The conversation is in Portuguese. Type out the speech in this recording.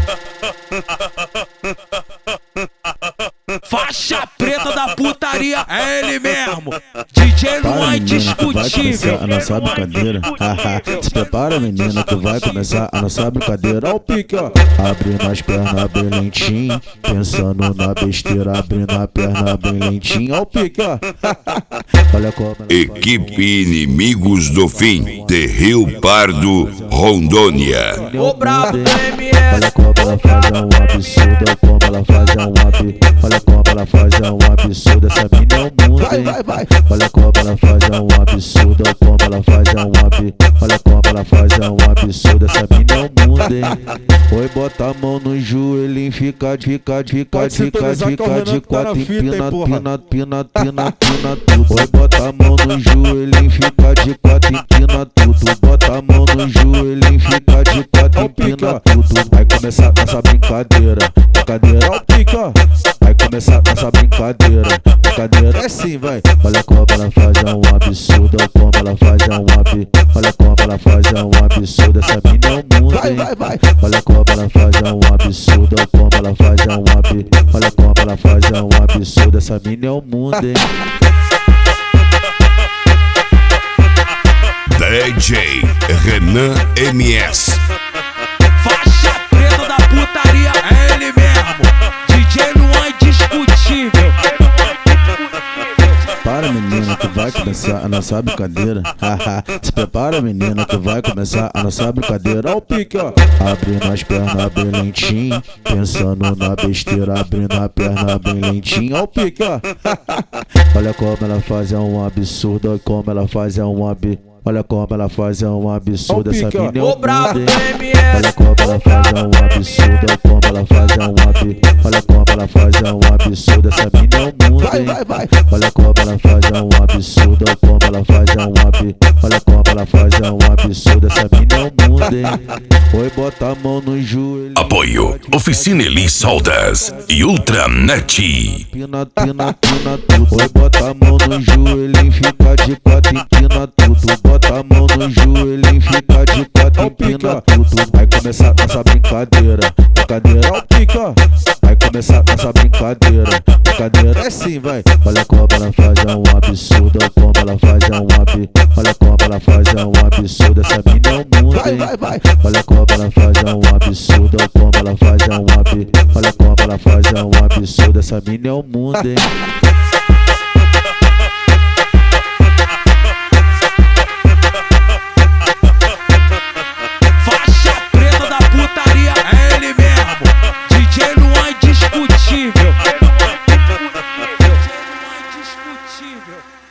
Faixa preta da putaria, é ele mesmo. DJ Luan indiscutível. A nossa brincadeira. Se prepara, menina, que vai começar a nossa brincadeira. Ó o pique, ó. Abrindo as pernas bem lentinho, pensando na besteira, abrindo a perna bem lentinho. Ó o pique, ó. Olha como Equipe Inimigos do Fim de Rio Pardo, Rondônia. O brabo olha como ela faz um absurdo, olha como ela faz um absurdo. Olha como ela faz um absurdo, essa mina é o mundo, hein? Olha como ela faz um absurdo, olha como ela faz um absurdo. Olha como ela faz um absurdo, essa mina é o mundo, hein? Oi, bota a mão no joelho, fica de quatro, pina tudo. Oi, bota a mão no joelho, fica de quatro, empina tudo. Bota a mão no joelho, fica de quatro, empina tudo. Vai começar essa brincadeira, brincadeira, ó o pique, ó. Vai começar essa brincadeira, brincadeira é assim, vai. Olha como ela faz um absurdo, olha como ela faz um absurdo. Olha como ela faz um absurdo, essa mina é o mundo, hein? Olha como ela faz um absurdo, olha como ela faz um absurdo. Olha como ela faz um absurdo, essa mina é o mundo, hein? DJ Renan MS. Faixa preta da putaria, é ele mesmo. DJ Luan indiscutível. Para, menina, que vai começar a nossa brincadeira. Se prepara, menina, que vai começar a nossa brincadeira. Ó o pique, ó. Abrindo as pernas bem lentinho, pensando na besteira, abrindo a perna bem lentinho. Ó o pique, ó. Olha como ela faz um absurdo, olha como ela faz um absurdo. Olha como ela faz um absurdo, essa mina é o mundo, hein? Olha como ela faz um absurdo, olha como ela faz um absurdo. Olha como ela faz um absurdo, essa mina é o mundo, hein? Olha como ela faz um absurdo, olha como ela faz um absurdo. Olha como ela faz um absurdo, essa mina é o mundo, hein? Oi, bota a mão no joelho. Apoio Oficina Eli Soldas e Ultranet. Pina tudo. Oi, bota a mão no joelho, fica de quatro, empina tudo. Bota a mão no joelho, fica de quatro, empina tudo. Vai começar essa brincadeira, brincadeira, ó o pique, ó. Vai começar essa brincadeira, brincadeira é assim, vai. Olha como ela faz um absurdo, olha como ela faz um absurdo. Olha como ela faz um absurdo, essa mina é o mundo, hein? Olha como ela faz um absurdo, olha como ela faz um absurdo. Olha como ela faz um absurdo, essa mina é o mundo, hein? DJ Luan indiscutível.